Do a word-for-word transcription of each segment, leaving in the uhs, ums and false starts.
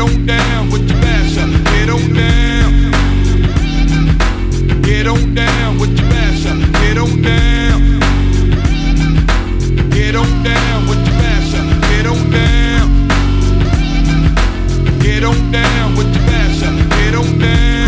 on down with your basher. Get on down. Get on down with your basher. Get on down. Get on down with your basher. Get on down. Get on down with your basher. Get on down.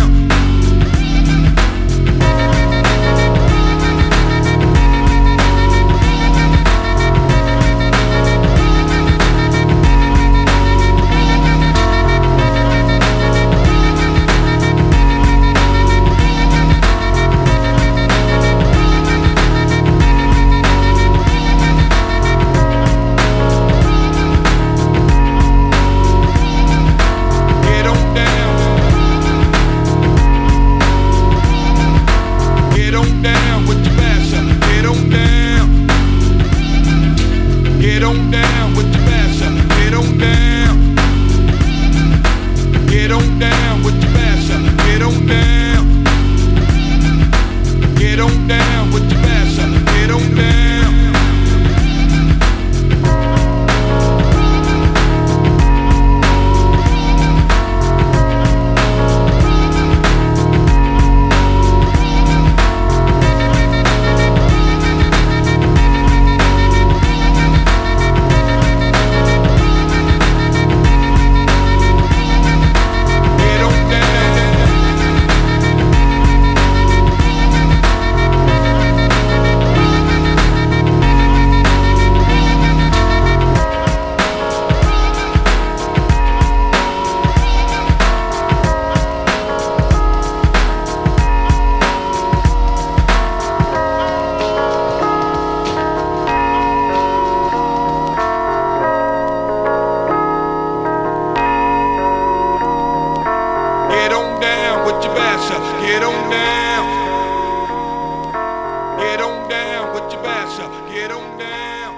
Get on down with your basher. Get on down. Get on down with your basher. Get on down. Get on down with your basher. Get on down. Get on down with your basher. Get on down. Get on down with your basher. Get on down.